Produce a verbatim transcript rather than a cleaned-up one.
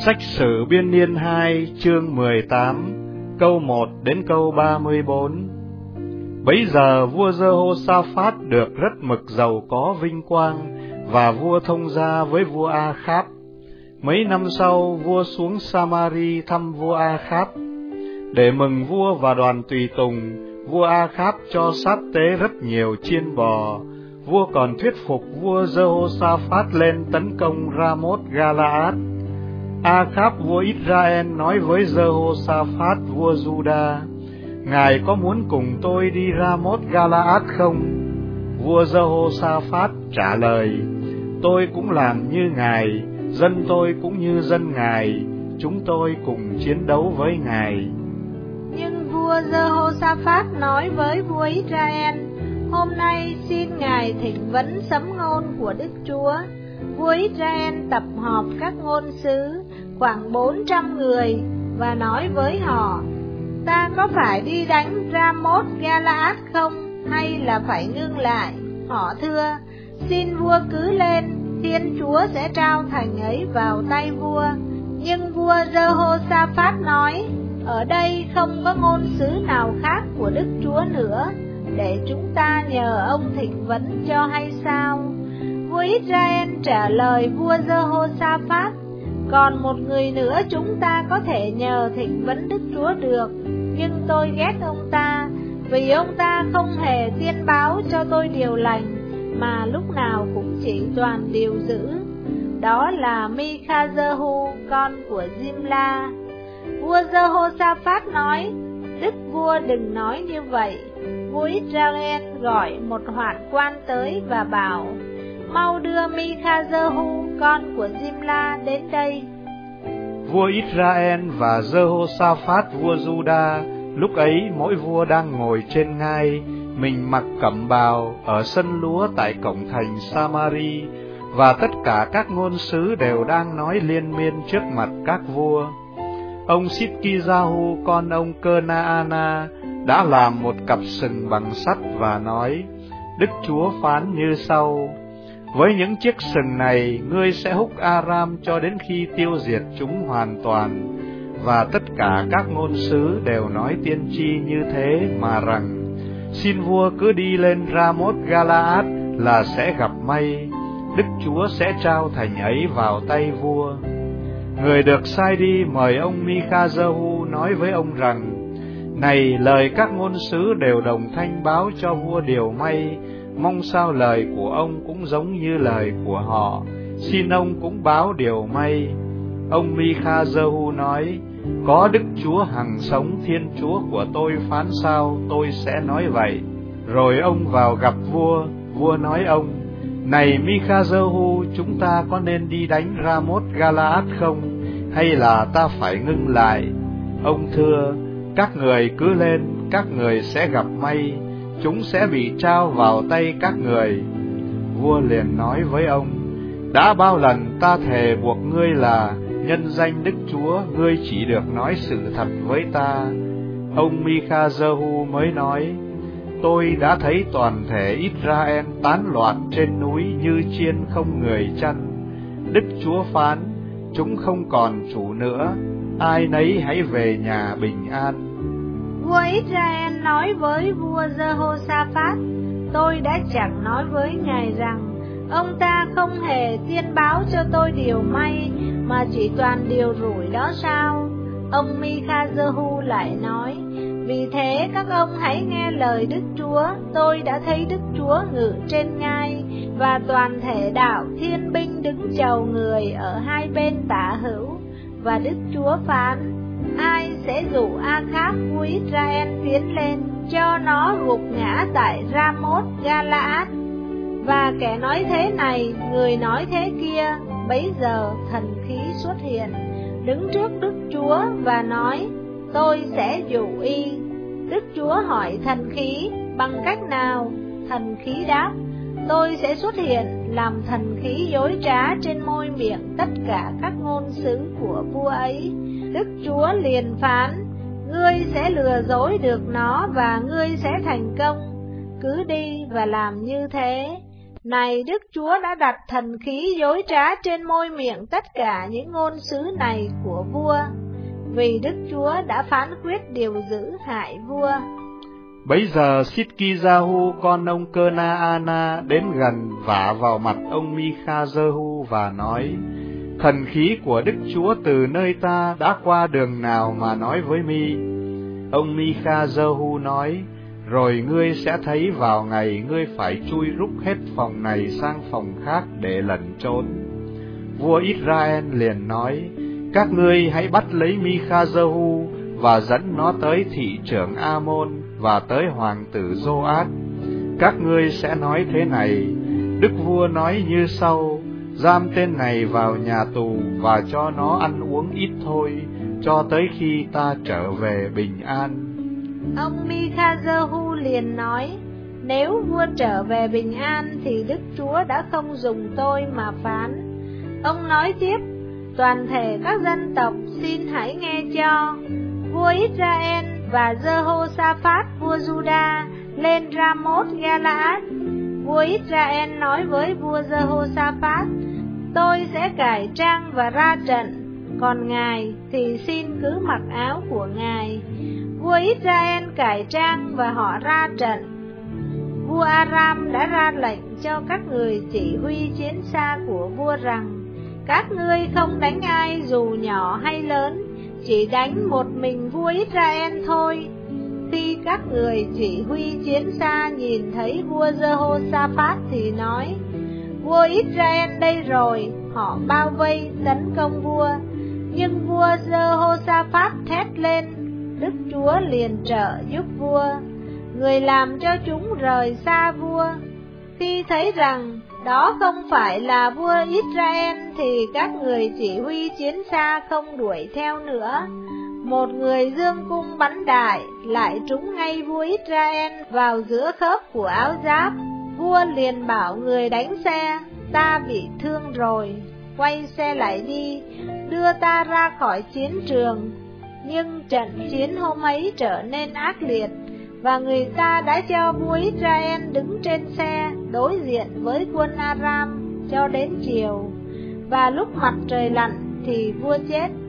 Sách Sử Biên Niên hai chương mười tám, câu một đến câu ba mươi bốn. Bấy giờ vua Giê-hô-xa-phát được rất mực giàu có vinh quang, và vua thông gia với vua A-kháp. Mấy năm sau, vua xuống Sa-ma-ri thăm vua A-kháp. Để mừng vua và đoàn tùy tùng, vua A-kháp cho sát tế rất nhiều chiên bò. Vua còn thuyết phục vua Giê-hô-xa-phát lên tấn công Ra-mốt-ga-la-át. A-kháp vua Israel nói với Giê-hô-xa-phát vua Giu-đa: Ngài có muốn cùng tôi đi Ra-mốt-ga-la-át không? Vua Giê-hô-xa-phát trả lời: Tôi cũng làm như ngài, dân tôi cũng như dân ngài, chúng tôi cùng chiến đấu với ngài. Nhưng vua Giê-hô-xa-phát nói với vua Israel: Hôm nay xin ngài thỉnh vấn sấm ngôn của Đức Chúa. Vua Israel tập họp các ngôn sứ khoảng bốn trăm người và nói với họ: Ta có phải đi đánh Ra-mốt-ga-la-át không, hay là phải ngưng lại? Họ thưa: Xin vua cứ lên, Thiên Chúa sẽ trao thành ấy vào tay vua. Nhưng vua Giê-hô-xa-phát nói: Ở đây không có ngôn sứ nào khác của Đức Chúa nữa, để chúng ta nhờ ông thỉnh vấn cho hay sao? Vua Israel trả lời vua Giê-hô-xa-phát: Còn một người nữa chúng ta có thể nhờ thỉnh vấn Đức Chúa được, nhưng tôi ghét ông ta, vì ông ta không hề tiên báo cho tôi điều lành, mà lúc nào cũng chỉ toàn điều dữ. Đó là Mi-kha-dơ-hu, con của Dim-la. Vua Giê-hô-xa-phát nói: Đức vua đừng nói như vậy. Vua Israel gọi một hoạn quan tới và bảo: Mau đưa Mi-kha-dơ-hu, con của Dim-la đến đây. Vua Israel và Giê-hô-xa-phát vua Giu-đa lúc ấy mỗi vua đang ngồi trên ngai, mình mặc cẩm bào ở sân lúa tại cổng thành Sa-ma-ri, và tất cả các ngôn sứ đều đang nói liên miên trước mặt các vua. Ông Sít-ki-gia-hu, con ông Cơ-na-a-na, đã làm một cặp sừng bằng sắt và nói: Đức Chúa phán như sau: Với những chiếc sừng này, ngươi sẽ húc Aram cho đến khi tiêu diệt chúng hoàn toàn. Và tất cả các ngôn sứ đều nói tiên tri như thế mà rằng: Xin vua cứ đi lên Ra-mốt-ga-la-át là sẽ gặp may, Đức Chúa sẽ trao thành ấy vào tay vua. Người được sai đi mời ông Mi-kha-dơ-hu nói với ông rằng: Này, lời các ngôn sứ đều đồng thanh báo cho vua điều may, mong sao lời của ông cũng giống như lời của họ, xin ông cũng báo điều may. Ông Mi-kha-dơ-hu nói: Có Đức Chúa hằng sống, Thiên Chúa của tôi phán sao, tôi sẽ nói vậy. Rồi ông vào gặp vua. Vua nói ông: Này Mi-kha-dơ-hu, chúng ta có nên đi đánh Ra-mốt-ga-la-át không, hay là ta phải ngưng lại? Ông thưa: Các người cứ lên, các người sẽ gặp may, chúng sẽ bị trao vào tay các người. Vua liền nói với ông: Đã bao lần ta thề buộc ngươi là nhân danh Đức Chúa, ngươi chỉ được nói sự thật với ta. Ông Mi-kha-dơ-hu mới nói: Tôi đã thấy toàn thể Israel tán loạn trên núi như chiên không người chăn. Đức Chúa phán: Chúng không còn chủ nữa, ai nấy hãy về nhà bình an. Vua Israel nói với vua Giê-hô-xa-phát: Tôi đã chẳng nói với ngài rằng ông ta không hề tiên báo cho tôi điều may, mà chỉ toàn điều rủi đó sao? Ông Mi-kha-dơ-hu lại nói: Vì thế các ông hãy nghe lời Đức Chúa. Tôi đã thấy Đức Chúa ngự trên ngai, và toàn thể đạo thiên binh đứng chầu người ở hai bên tả hữu. Và Đức Chúa phán: Ai sẽ dụ A-kháp vua Israel tiến lên, cho nó gục ngã tại Ra-mốt-ga-la-át? Và kẻ nói thế này, người nói thế kia. Bấy giờ thần khí xuất hiện, đứng trước Đức Chúa và nói: Tôi sẽ dụ y. Đức Chúa hỏi thần khí: Bằng cách nào? Thần khí đáp: Tôi sẽ xuất hiện làm thần khí dối trá trên môi miệng tất cả các ngôn sứ của vua ấy. Đức Chúa liền phán: Ngươi sẽ lừa dối được nó, và ngươi sẽ thành công. Cứ đi và làm như thế. Này Đức Chúa đã đặt thần khí dối trá trên môi miệng tất cả những ngôn sứ này của vua, vì Đức Chúa đã phán quyết điều dữ hại vua. Bấy giờ Sitkijahu con ông Cơ-na-ana đến gần vả vào mặt ông Mi-kha-dơ-hu và nói: Thần khí của Đức Chúa từ nơi ta đã qua đường nào mà nói với mi? Ông Mi-kha-dơ-hu nói: Rồi ngươi sẽ thấy vào ngày ngươi phải chui rúc hết phòng này sang phòng khác để lẩn trốn. Vua Israel liền nói: Các ngươi hãy bắt lấy Mi-kha-dơ-hu và dẫn nó tới thị trưởng A-môn và tới hoàng tử Giô-át. Các ngươi sẽ nói thế này: Đức vua nói như sau: Giam tên này vào nhà tù và cho nó ăn uống ít thôi, cho tới khi ta trở về bình an. Ông Mi-kha-dơ-hu liền nói: Nếu vua trở về bình an thì Đức Chúa đã không dùng tôi mà phán. Ông nói tiếp: Toàn thể các dân tộc xin hãy nghe cho. Vua Israel và Giê-hô-sa-phát vua Giuđa lên Ra-mốt Ga-la-át. Vua Israel nói với vua Giê-hô-sa-phát: Tôi sẽ cải trang và ra trận, còn ngài thì xin cứ mặc áo của ngài. Vua Israel cải trang và họ ra trận. Vua Aram đã ra lệnh cho các người chỉ huy chiến xa của vua rằng: Các ngươi không đánh ai dù nhỏ hay lớn, chỉ đánh một mình vua Israel thôi. Khi các người chỉ huy chiến xa nhìn thấy vua Giê-hô-sa-phát thì nói: Vua Israel đây rồi, họ bao vây tấn công vua. Nhưng vua Giê-hô-sa-phát thét lên, Đức Chúa liền trợ giúp vua, người làm cho chúng rời xa vua. Khi thấy rằng đó không phải là vua Israel thì các người chỉ huy chiến xa không đuổi theo nữa. Một người dương cung bắn đại lại trúng ngay vua Israel vào giữa khớp của áo giáp. Vua liền bảo người đánh xe: Ta bị thương rồi, quay xe lại đi, đưa ta ra khỏi chiến trường. Nhưng trận chiến hôm ấy trở nên ác liệt, và người ta đã cho vua Israel đứng trên xe đối diện với quân Aram cho đến chiều, và lúc mặt trời lặn thì vua chết.